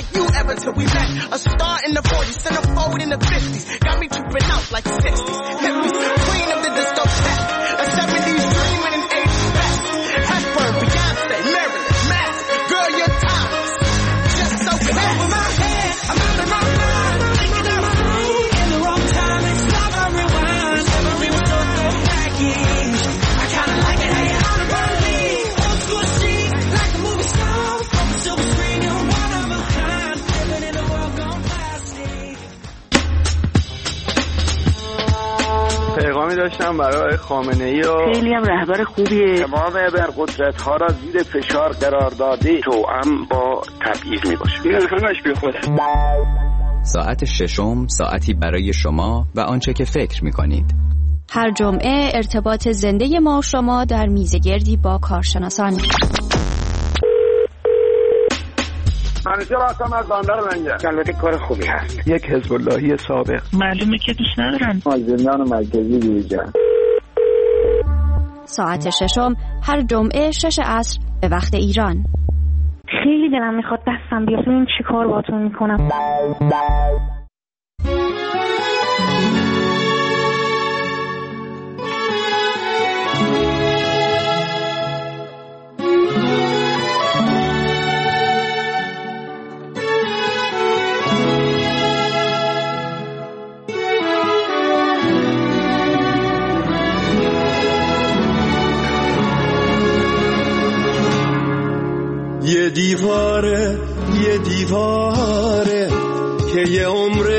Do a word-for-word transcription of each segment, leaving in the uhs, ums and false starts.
you ever till we met. A star in the forties, centerfold in the fifties. Got me tripping out like sixties. Hippies, queen of the disco set. A seventies dreaming in eighties best. Hepburn, Beyonce, Marilyn, Mask. Girl, your time is just so fast. Over my head, I'm in the wrong mind. Thinking I was through in the wrong time. It's stop, I rewind. Memory was so so packaged. I kinda like it how you on the burn me. Old school chic, like the movie stars. On the silver screen, you're one of a kind. Living in a world gone plastic. پیغامی داشتم برای خامنه‌ای و خیلی هم رهبر خوبیه. تمام ابرقدرت‌ها را زیر فشار قرار داده توأم با تبعیض میباشه. این همش بی خوده. ساعت ششم، ساعتی برای شما و آنچه که فکر می‌کنید. هر جمعه ارتباط زنده ما و شما در میزگردی با کارشناسان. همیشه راستم از باندار منجه. البته کار خوبی هست. یک حزب اللهی سابق. معلومه که دوست ندارن. زندان مرکزی دیجا. ساعت ششم هر جمعه شش عصر به وقت ایران. خیلی دلم میخواد دستم بیاد ببینم چی کار باهاتون میکنم. یه دیواره یه دیواره که یه عمر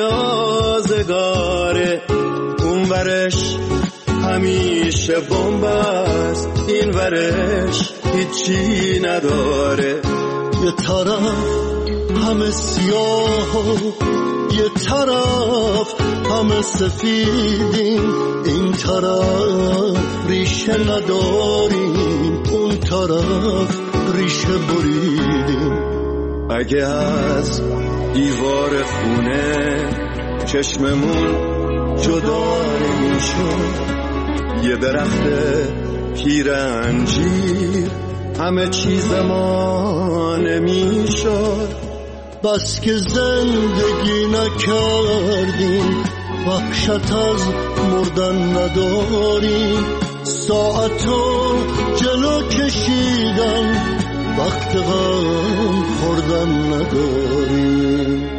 آزگاره، اون ورش همیشه بمب است، این ورش هیچی نداره. یه طرف همه سیاه و یه طرف همه سفیدیم، این طرف ریشه نداریم، اون طرف ریشه بریدیم. اگه از دیوار خونه چشممون جدا نمیشد، یه درخت پیر انجیر همه چیز ما نمیشد. بس که زندگی نکردیم، وحشت از مردن نداریم، ساعتو جلو کشیدن وقت غم خوردن نداریم.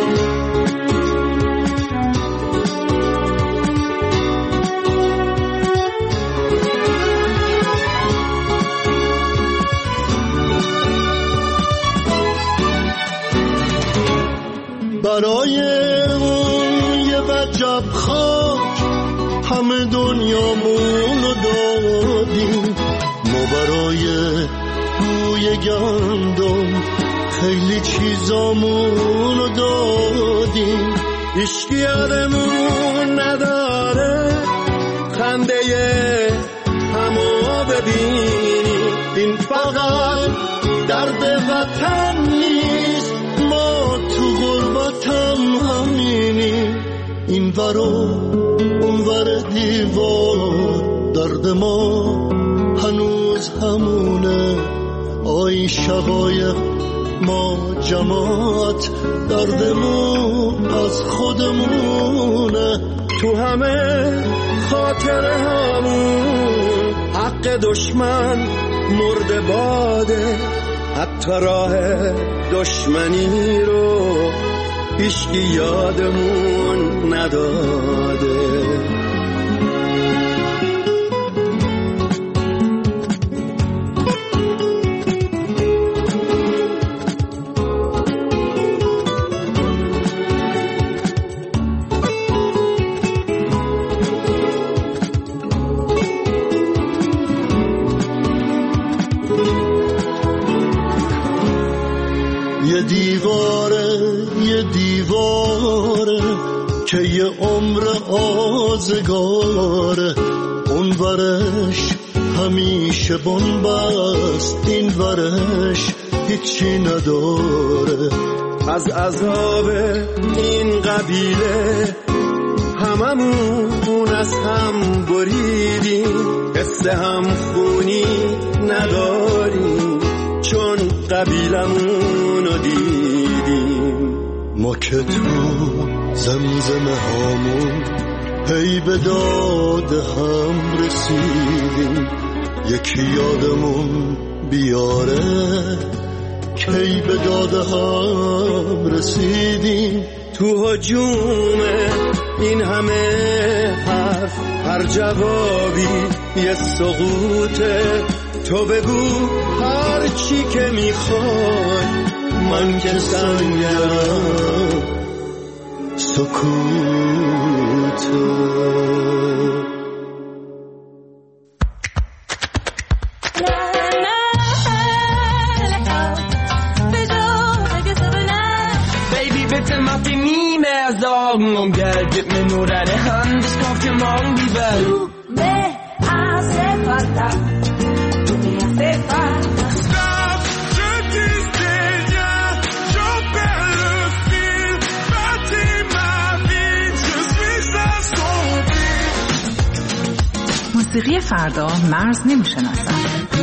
برای اون یه وجب خاک همه دنیامونو دادیم، ما برای بوی گندم خیلی چیزامونو دادیم. هیچکی یادمون نداره خنده همو ببینیم، این فقط درد وطن نیست، ما تو غربتم همینیم. این ورو اون ور دیوار درد ما هنوز همونه، آی شقایق ما جماعت دردمون از خودمونه. تو همه خاطره همون حق دشمن مرد باده، حتی راه دشمنی رو هیچکی یادمون نداده. یه دیواره یه دیواره که یه عمر آزگاره، اون ورش همیشه بنبست، این ورش هیچی نداره. از عذاب این قبیله هممون از هم بریدیم، حس هم خونی نداریم چون قبیلمون رو دیدیم. ما که تو زمزمه هامون هی به داد هم رسیدیم، یکی یادمون بیاره کی به داد هم رسیدیم. تو هجوم این همه حرف هر جوابی یه سقوطه، تو بگو هر چی که میخوای من که سنگرم سکوته. Sorgen Geld, gib mir nur deine Hand, ich kauf dir morgen die Welt. Du me hace falta, du me hace falta. Stop, je disais rien, j'en perds le fil, bâtis ma vie, je suis assombri. موسیقی فردا مرز نمیشناسن.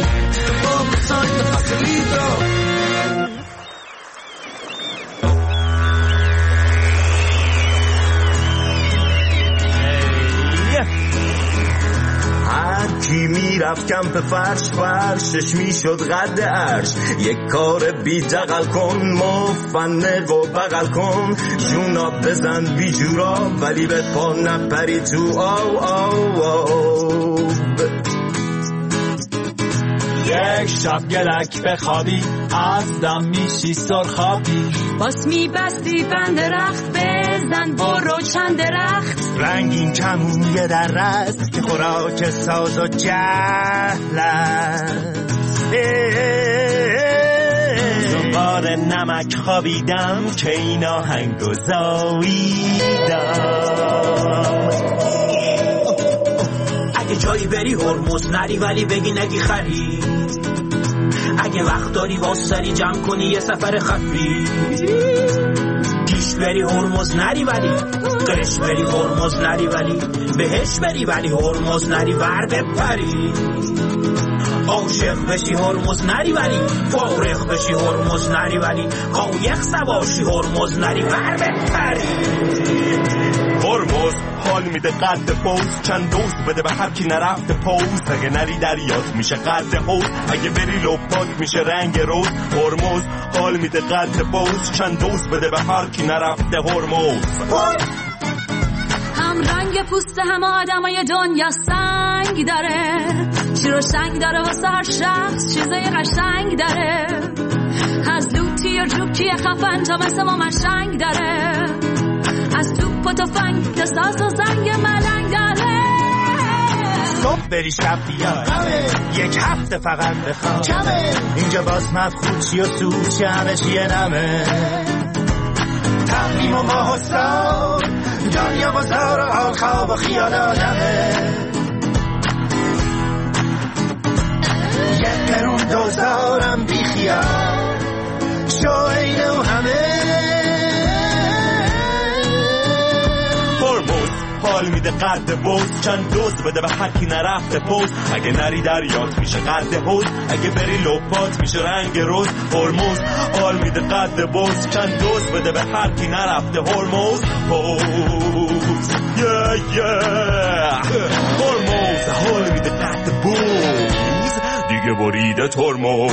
کی میرفت کمپ فرش فرشش میشد قد عرش، یک کار بی دقل کن مفنه و بغل کن، جونا بزن بی جورا ولی به پا نپری تو آو آو آو. یک شب گلک بخوابی از دم میشی سرخابی، باس میبستی بند رخت بزن برو چند رخت، رنگین کمون یه در رست که خوراک ساز و جهل است. زنبار نمک خوابیدم که این آهنگو زاییدم. اگه جایی بری هرمز نری ولی بگی نگی خری، اگه وقت داری واسری جمع کنی یه سفر خفی، گیش بری هرمز نری ولی قش بری هرمز نری ولی بهش بری ولی هرمز نری ور بپری، عاشق بشی هرمز نری ولی فارغ بشی هرمز نری ولی قایق سواشی هرمز نری ور بپری. هرمز حال میده قد پوز، چند دوست بده به هر کی نرفته پوز، اگه نری دریات میشه قد حوض، اگه بری لپات میشه رنگ روز. هرمز حال میده قد پوز، چند دوست بده به هر کی نرفته هرمز. هم رنگ پوست همه آدمای دنیا سنگ داره، چی رو سنگ داره واسه هر شخص چیزای قشنگ داره، از لوتی و جوکی خفن تا مثل ما مشنگ داره، از توپ و تفنگ تا ساز و زنگ ملنگ داره. صبح بری شب بیای یک هفته فقط بخواب، اینجا باز مفخود چی و سود چی همه چیه نمه، تقویم و ماه و سال دنیا بازار و حال خواب و خیال آدمه، یک قرون دوزارم بی خیال شو اینه و همه. هرمز حال میده قد بوز، چند دوست بده به هر کی نرفته پوز، اگه نری دریات میشه قد حوض، اگه بری لپات میشه رنگ روز. هرمز حال میده قد بوز، چند دوست بده به هر کی نرفته هرمز پوز. yeah, yeah. هرمز حال میده قد بوز، دیگه بریده ترمز.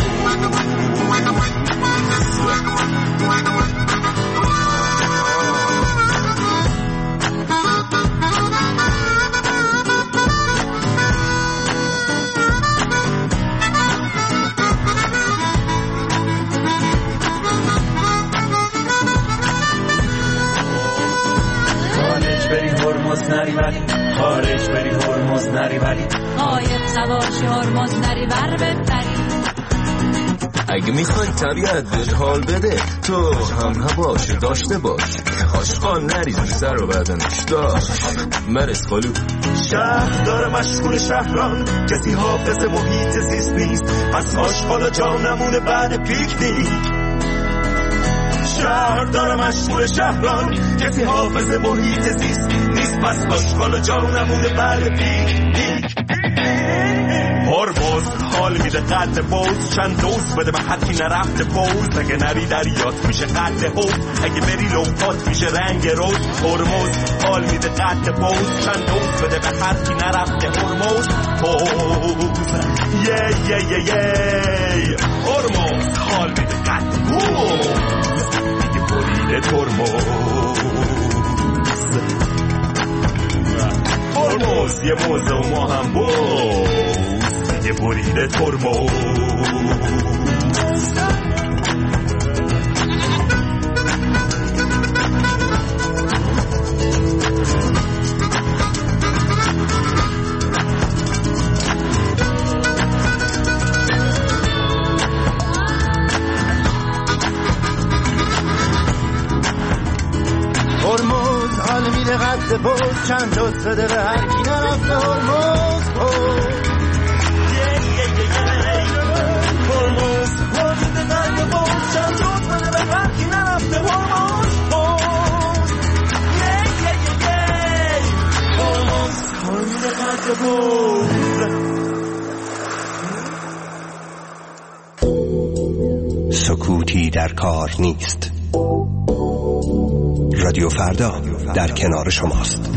نری ولی خارج بری هرمز نری ولی قایق سواشی هرمز نری ور بپری. اگه میخوای طبیعت بهت حال بده تو هم هواش داشته باش، آشقان نریزی سر و بدنش داشت مرس خالو. شهر داره مشغول شهران، کسی حافظ محیط زیست نیست، پس آشقالا جا نمونه بعد پیکنیک. شهر شهر داره مشغول شهران کسی حافظ محیط زیست نیست پس آشغال و جا نمونه بعد پیک هرمز حال میده قد بوز چند دوست بده به حتی نرفته پوز اگه نری دریات میشه قد حوز اگه بری لوپات میشه رنگ روز هرمز حال میده قد بوز چند دوست بده به حتی نرفته هرمز پوز یه یه یه یه هرمز حال میده قد بوز دیگه بریده ترمز هرمز یه موزه و ما هم بوز یه بریده ترمز هرمز حال میده قد بوز چند دوست بده به هر کی نرفته هرمز هرمز حال میده قد بوز چند دوست بده به هر کی نرفته هرمز هرمز حال میده قد بوز سکوتی در کار نیست. رادیو فردا در کنار شماست.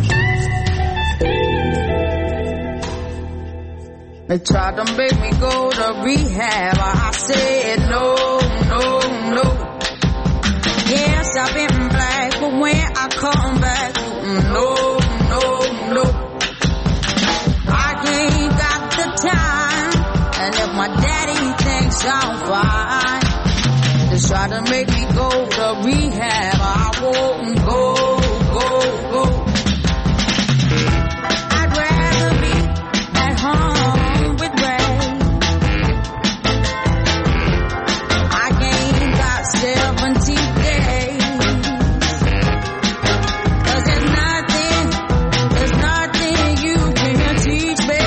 They tried to make me go to rehab. I said no, no, no. Yes, I've been black, but when I come back, no, no, no. I ain't got the time, and if my daddy thinks I'm fine, they try to make me go to rehab. I won't go, go, go. I'd rather be at home with Ray. I ain't got seventy days. 'Cause there's nothing, there's nothing you can teach me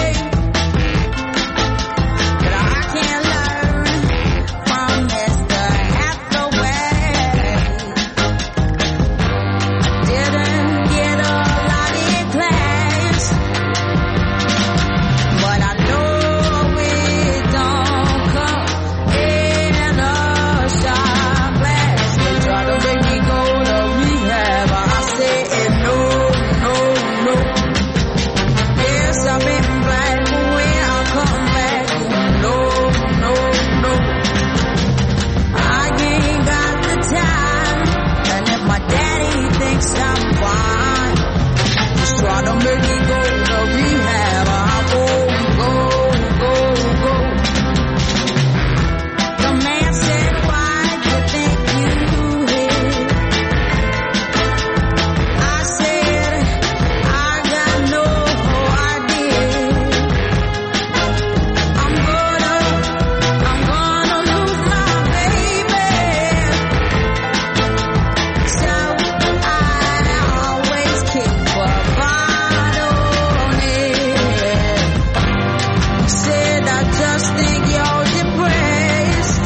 that I can't learn from Mister Hathaway. Didn't get a lot in class, but I know it don't come in a shot glass. They try to make me go to rehab. I said no, no, no. Yes, I've been black, but when I come back, no, no, no. I ain't got the time, and if my daddy thinks I'm fine, just try to make me go to rehab. I won't go, go, go. The man said, why do you think you hit? I said, I got no idea. I'm gonna, I'm gonna lose my baby. So I always keep a bottle on it. Said I just think you're depressed.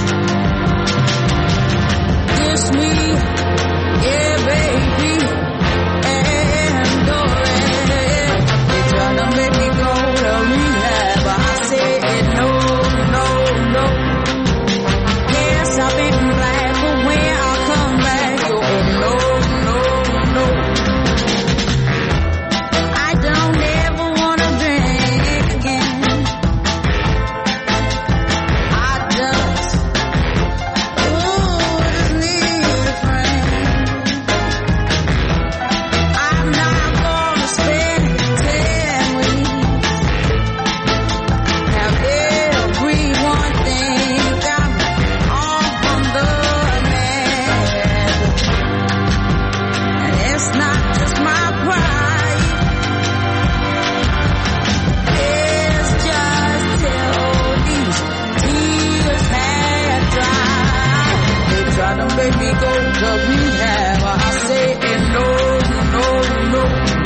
Just me, yeah, baby, and the rest. They tryna make me go to rehab. I said no, no, no. Yes, I've been black, but when I come back, oh no, no, no. I don't ever wanna drink again. I just, ooh, just need a friend. I'm not gonna spend ten weeks. Have everyone think I'm on the net. And it's not just my pride. It's just till these tears had dried. They try to make me go to rehab. I say no, no, no.